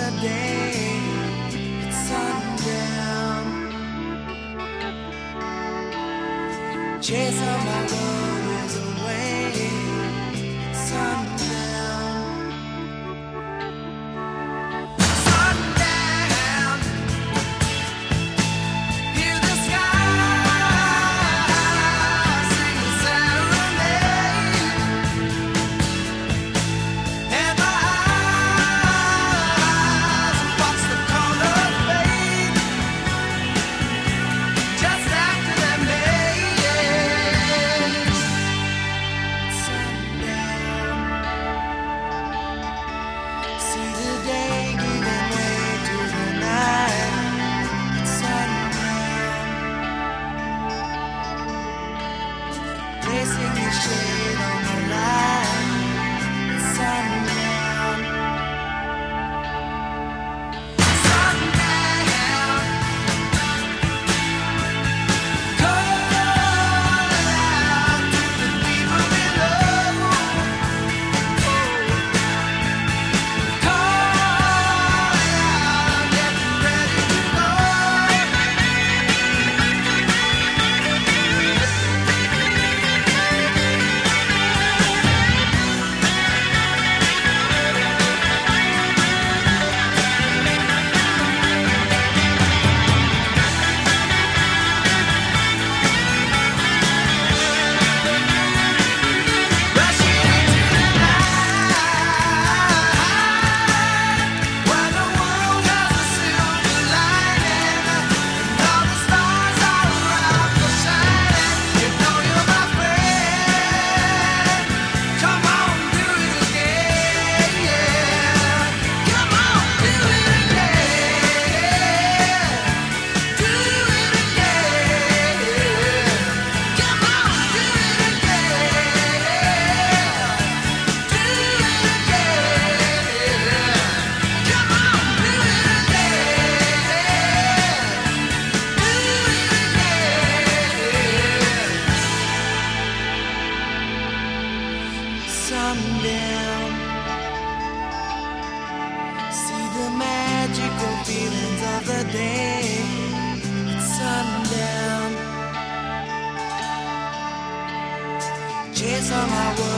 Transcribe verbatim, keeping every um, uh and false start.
the day. It's sundown. Chase all my worries away. It's sundown. Sundown. Hear the sky sing a serenade, and my eyes watch the colors fade just after they're made. Sundown. See the day giving way to the night. It's sundown. Placing your shade on the line. It's sundown. Sundown. Call out to the people below. Call out, getting ready to go. Rushing into the night, where the world has a silver lining, and all the stars are around for shining. You know you're my friend. Come on, do it again. Come on, do it again. Do it again. Come on, do it again. Do it again. Come on, do it again. Sundown. See the magical feelings of the day. It's sundown. Chase all my worries